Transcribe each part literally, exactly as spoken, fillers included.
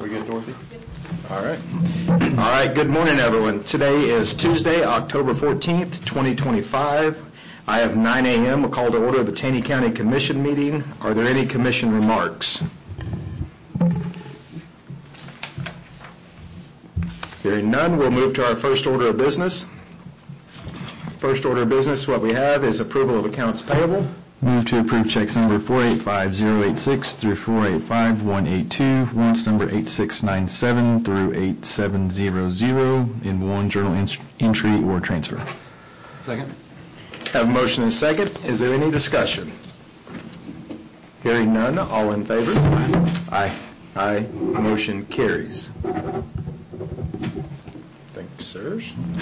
We good, Dorothy? All right. All right, good morning, everyone. Today is Tuesday, October fourteenth, twenty twenty-five. I have nine a.m. a call to order of the Taney County Commission meeting. Are there any commission remarks? Hearing none, we'll move to our first order of business. First order of business, what we have is approval of accounts payable. Move to approve checks number four eight five zero eight six through four eight five one eight two, warrants number eight six nine seven through eight seven zero zero in one journal entry or transfer. Second. Have a motion and a second. Is there any discussion? Hearing none, all in favor? Aye. Aye. Motion carries. Thank you, sirs.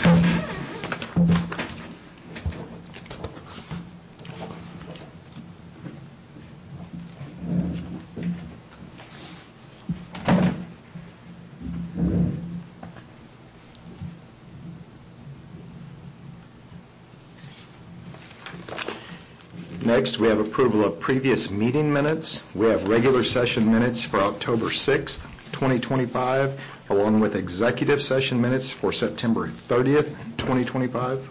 Next, we have approval of previous meeting minutes. We have regular session minutes for October sixth, twenty twenty-five, along with executive session minutes for September thirtieth, twenty twenty-five.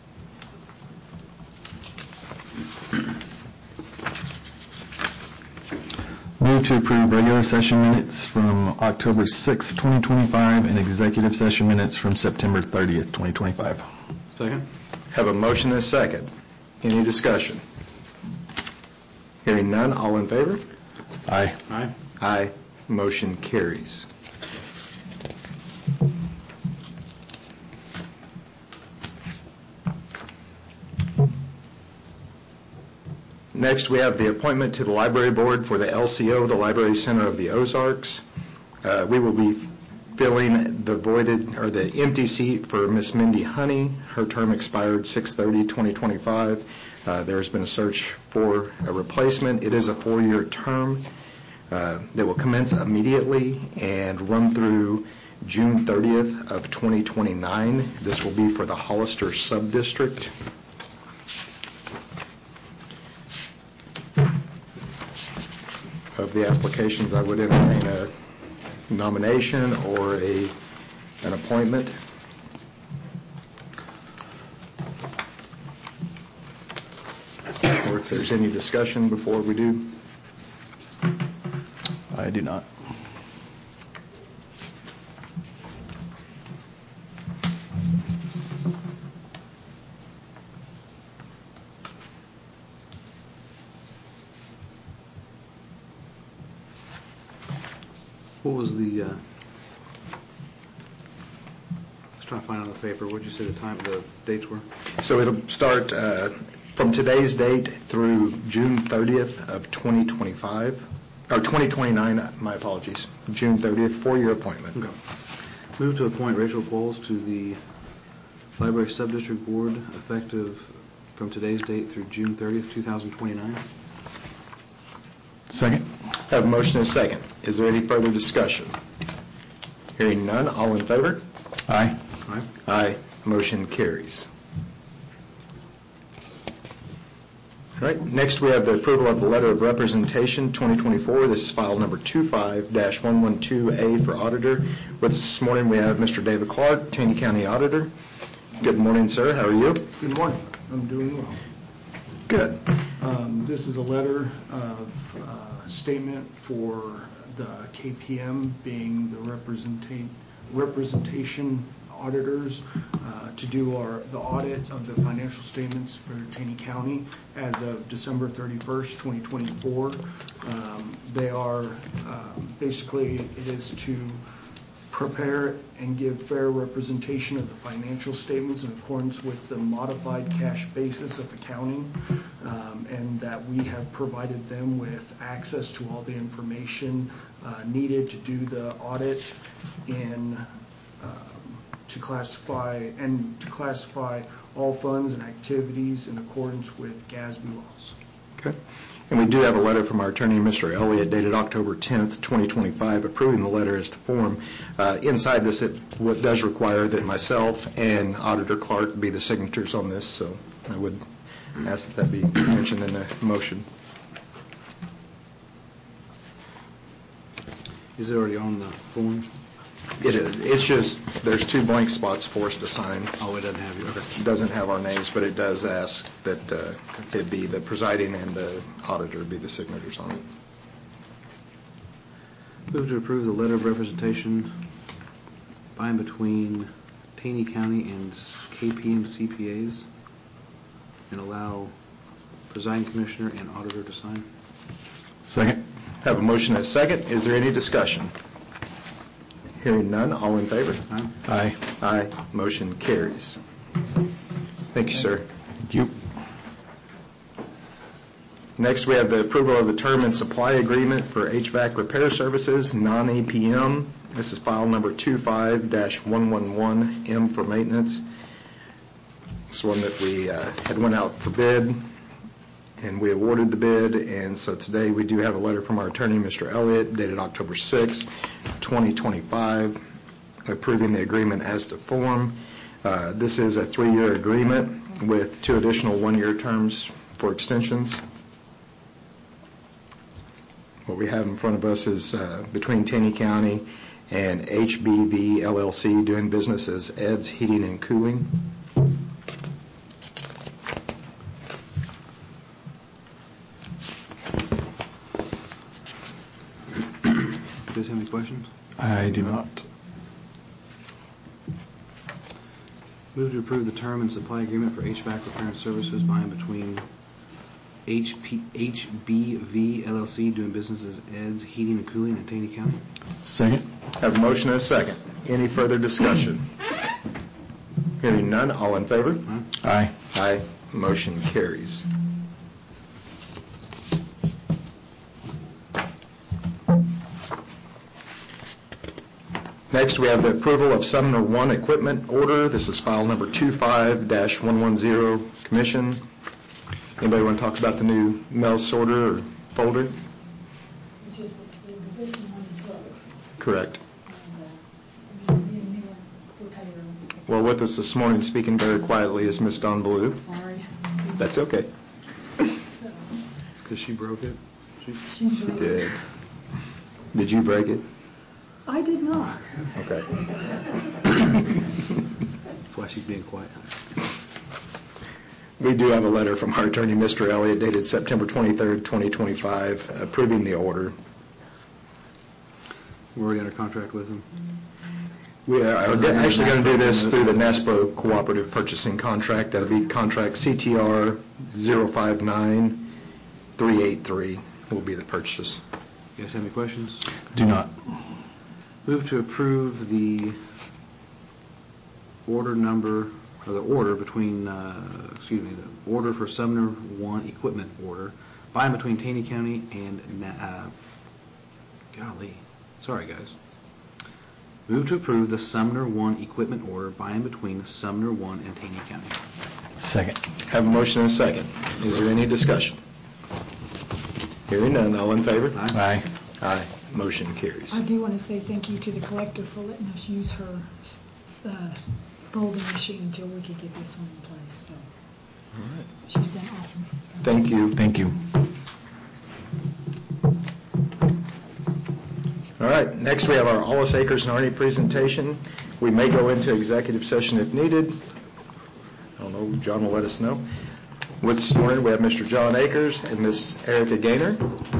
Move to approve regular session minutes from October sixth, twenty twenty-five, and executive session minutes from September thirtieth, twenty twenty-five. Second. Have a motion and a second. Any discussion? Hearing none, all in favor? Aye. Aye. Aye. Motion carries. Next, we have the appointment to the Library Board for the L C O, the Library Center of the Ozarks. Uh, we will be filling the voided or the empty seat for Miss Mindy Honey. Her term expired six thirty twenty twenty-five. Uh, there has been a search for a replacement. It is a four-year term uh, that will commence immediately and run through June thirtieth of twenty twenty-nine. This will be for the Hollister Subdistrict. Of the applications, I would entertain a nomination or a an appointment. Or if there's any discussion before we do. I do not. What was the, uh, let's try to find out on the paper, what did you say the time, the dates were? So it'll start uh, from today's date through June thirtieth of twenty twenty-five, or twenty twenty-nine, my apologies, June thirtieth, four-year appointment. Okay. Move to appoint Rachel Bowles to the Library Subdistrict Board effective from today's date through June thirtieth, two thousand twenty-nine. Second. Have a motion and a second. Is there any further discussion? Hearing none, all in favor? Aye. Aye. Aye. Motion carries. All right. Next, we have the approval of the Letter of Representation twenty twenty-four. This is file number twenty-five dash one twelve A for auditor. With us this morning, we have Mister David Clark, Taney County Auditor. Good morning, sir. How are you? Good morning. I'm doing well. Good. Um, this is a letter of uh, statement for the K P M being the representation representation auditors uh, to do our the audit of the financial statements for Taney County as of December thirty-first, twenty twenty-four. Um, they are um, basically it is to prepare and give fair representation of the financial statements in accordance with the modified cash basis of accounting, um, and that we have provided them with access to all the information uh, needed to do the audit in um, to classify and to classify all funds and activities in accordance with G A S B laws. Okay. And we do have a letter from our attorney, Mister Elliott, dated October tenth, twenty twenty-five, approving the letter as to form. Uh, inside this, it what does require that myself and Auditor Clark be the signatures on this, so I would ask that that be mentioned in the motion. Is it already on the form? It is, it's just, there's two blank spots for us to sign. Oh, it doesn't have you. Okay. It doesn't have our names, but it does ask that uh, it be the presiding and the auditor be the signatures on it. Move to approve the letter of representation by and between Taney County and K P M C P As and allow presiding commissioner and auditor to sign. Second. Have a motion and a second. Is there any discussion? Hearing none, all in favor? Aye. Aye. Aye. Motion carries. Thank you, sir. Thank you. Next, we have the approval of the term and supply agreement for H V A C repair services, non-A P M. This is file number two five dash one one one, M for maintenance. It's one that we uh, had went out for bid, and we awarded the bid, and so today we do have a letter from our attorney, Mister Elliott, dated October sixth, twenty twenty-five, approving the agreement as to form. Uh, this is a three-year agreement with two additional one-year terms for extensions. What we have in front of us is uh, between Taney County and H B V L L C, doing business as Ed's Heating and Cooling. Do you guys have any questions? I do not. Move to approve the term and supply agreement for H V A C repair and services by and between H P, H B V L L C, doing business as Ed's Heating and Cooling in Taney County. Second. Have a motion and a second. Any further discussion? Hearing none, all in favor? Aye. Aye. Aye. Motion carries. Next, we have the approval of Sumner One equipment order. This is file number two five dash one one zero, Commission. Anybody want to talk about the new mail sorter or folder? It's just that the existing one is broke, Correct. and uh, we just need a new one for payroll. Well, with us this morning, speaking very quietly, is Miss Dawn Blue. Sorry. That's okay. So, It's because she broke it. She, she's She broke. did. Did you break it? I did not. Okay. that's why she's being quiet. We do have a letter from our attorney, Mister Elliott, dated September twenty-third, twenty twenty-five, approving the order. We're already under contract with them. We are actually going to do this through the NASPO Cooperative Purchasing Contract. That'll be contract C T R zero five nine three eight three will be the purchase. You guys have any questions? Do not. Move to approve the order number, or the order between, uh, excuse me, the order for Sumner One equipment order by and between Taney County and, Na- uh, golly, sorry guys. Move to approve the Sumner One equipment order by and between Sumner One and Taney County. Second. Have a motion and a second. Is there any discussion? Hearing none, all in favor? Aye. Aye. Motion carries. I do want to say thank you to the collector for letting us use her uh, folding machine until we could get this one in place. So All right. she's done awesome. Thank you. Thank you. All right, next we have our Allis Acres and Arnie presentation. We may go into executive session if needed. I don't know, John will let us know. With us this morning, we have Mister John Akers and Miss Erica Gaynor.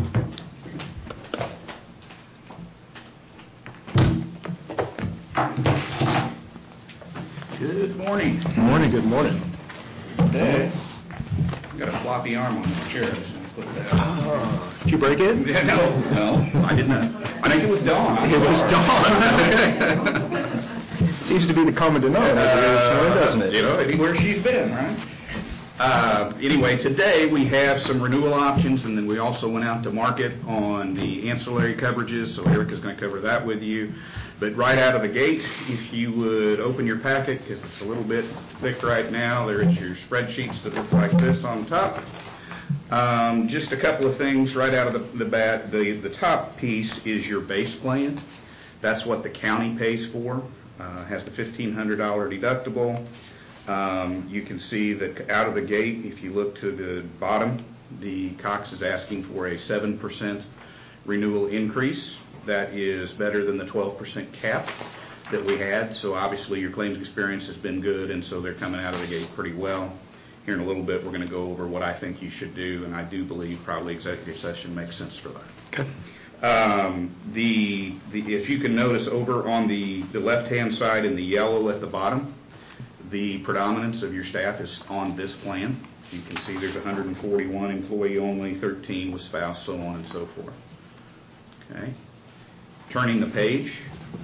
Good morning. Good morning. Good morning. Today, I've got a floppy arm on this chair. I just want to put that out. Oh, did you break it? Yeah, no, no, I did not. I think it was Dawn. It was Dawn. Okay. Seems to be the common denominator this morning, doesn't it? You know, anywhere she's been, right? Uh, anyway, today we have some renewal options, and then we also went out to market on the ancillary coverages, so Erica's going to cover that with you. But right out of the gate, if you would open your packet, because it's a little bit thick right now, there is your spreadsheets that look like this on top. Um, just a couple of things right out of the, the bat. The, the top piece is your base plan. That's what the county pays for. Uh, has the fifteen hundred dollars deductible. Um, you can see that out of the gate, if you look to the bottom, the Cox is asking for a seven percent renewal increase. That is better than the twelve percent cap that we had. So obviously your claims experience has been good, and so they're coming out of the gate pretty well. Here in a little bit, we're going to go over what I think you should do, and I do believe probably executive session makes sense for that. Okay. Um, the, the if you can notice over on the, the left-hand side in the yellow at the bottom, the predominance of your staff is on this plan. You can see there's one hundred forty-one employee only, thirteen with spouse, so on and so forth. Okay. Turning the page,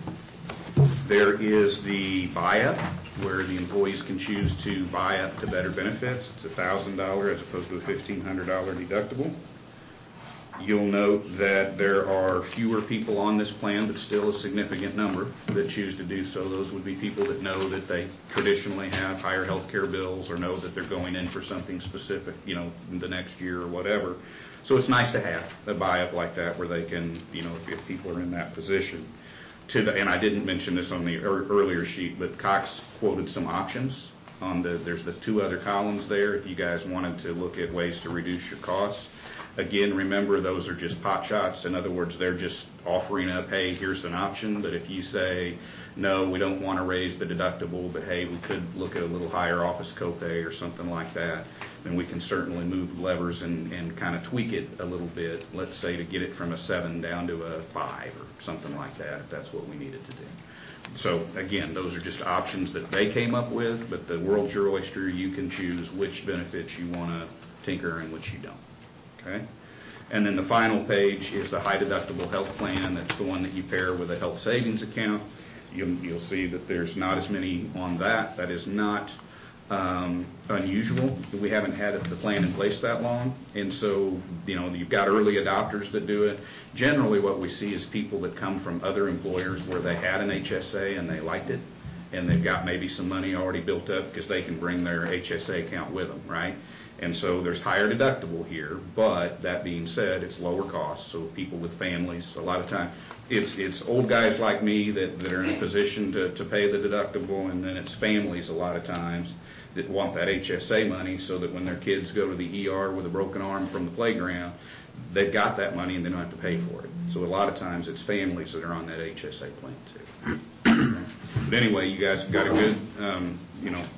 there is the buy-up, where the employees can choose to buy up to better benefits. It's one thousand dollars as opposed to a fifteen hundred dollars deductible. You'll note that there are fewer people on this plan, but still a significant number that choose to do so. Those would be people that know that they traditionally have higher health care bills or know that they're going in for something specific, you know, in the next year or whatever. So it's nice to have a buy-up like that where they can, you know, if, if people are in that position. To the, and I didn't mention this on the er, earlier sheet, but Cox quoted some options on the, there's the two other columns there if you guys wanted to look at ways to reduce your costs. Again, remember, those are just pot shots. In other words, they're just offering up, hey, here's an option. But if you say, no, we don't want to raise the deductible, but hey, we could look at a little higher office copay or something like that, then we can certainly move levers and, and kind of tweak it a little bit, let's say to get it from a seven down to a five or something like that, if that's what we needed to do. So, again, those are just options that they came up with, but the world's your oyster. You can choose which benefits you want to tinker and which you don't. Okay? And then the final page is the high deductible health plan. That's the one that you pair with a health savings account. You'll, you'll see that there's not as many on that. That is not um, unusual. We haven't had the plan in place that long. And so, you know, you've got early adopters that do it. Generally what we see is people that come from other employers where they had an H S A and they liked it, and they've got maybe some money already built up because they can bring their H S A account with them, right? And so there's higher deductible here, but that being said, it's lower cost. So people with families, a lot of time, it's it's old guys like me that, that are in a position to, to pay the deductible, and then it's families a lot of times that want that H S A money so that when their kids go to the E R with a broken arm from the playground, they've got that money and they don't have to pay for it. So a lot of times it's families that are on that H S A plan too. But anyway, you guys have got a good, um, you know,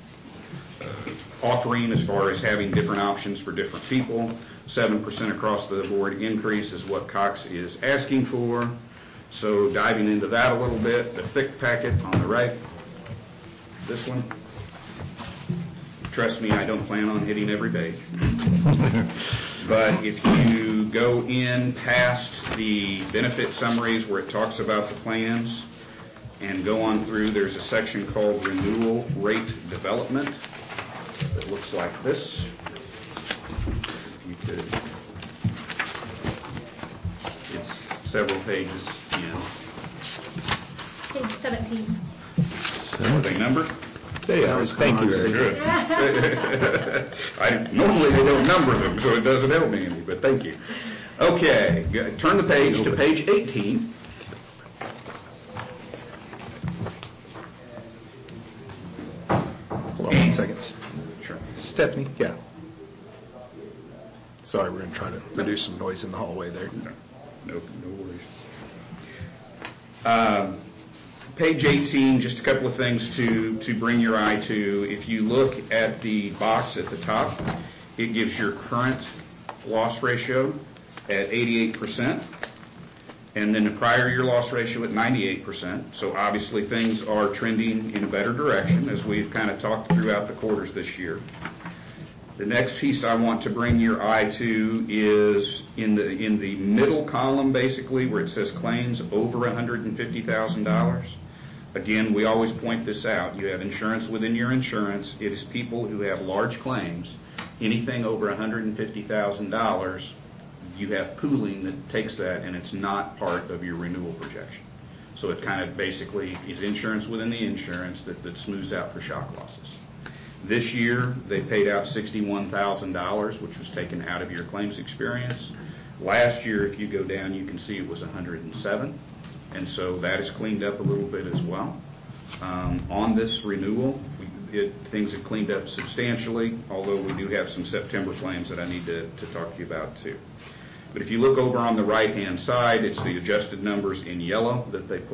Uh, offering as far as having different options for different people. seven percent across the board increase is what Cox is asking for. So diving into that a little bit, the thick packet on the right, this one. Trust me, I don't plan on hitting every page. But if you go in past the benefit summaries where it talks about the plans and go on through, there's a section called Renewal Rate Development. It looks like this. If you could, it's several pages in. Page seventeen. Are they numbered? They are. Thank you very Good. I, normally they don't number them, so it doesn't help me any, but thank you. Okay, good. Turn the page to page eighteen. Hold on one second. Sure. Stephanie, yeah. Sorry, we're going to try to reduce some noise in the hallway there. No, no, no worries. Um, page eighteen, just a couple of things to, to bring your eye to. If you look at the box at the top, it gives your current loss ratio at eighty-eight percent, and then the prior year loss ratio at ninety-eight percent. So obviously things are trending in a better direction as we've kind of talked throughout the quarters this year. The next piece I want to bring your eye to is in the in the middle column, basically, where it says claims over one hundred fifty thousand dollars. Again, we always point this out. You have insurance within your insurance. It is people who have large claims. Anything over one hundred fifty thousand dollars, you have pooling that takes that, and it's not part of your renewal projection. So it kind of basically is insurance within the insurance that, that smooths out for shock losses. This year, they paid out sixty-one thousand dollars, which was taken out of your claims experience. Last year, if you go down, you can see it was one hundred seven, and so that is cleaned up a little bit as well. Um, on this renewal, we, it, things have cleaned up substantially, although we do have some September claims that I need to, to talk to you about too. But if you look over on the right-hand side, it's the adjusted numbers in yellow that they